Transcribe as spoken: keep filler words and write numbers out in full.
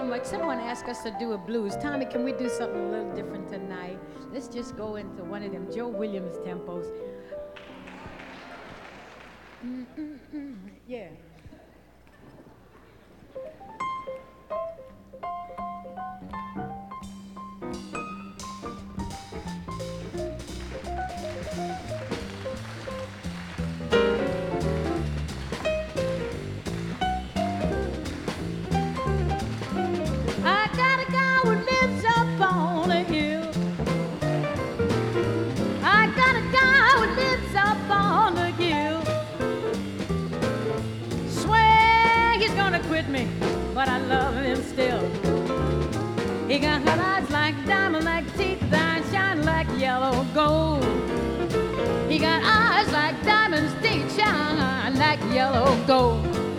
so much. Someone asked us to do a blues. Tommy, can we do something a little different tonight? Let's just go into one of them Joe Williams tempos. Mm-mm-mm. Yeah. Me, but I love him still. He got eyes like diamond, like teeth that shine like yellow gold. He got eyes like diamonds, teeth shine like yellow gold.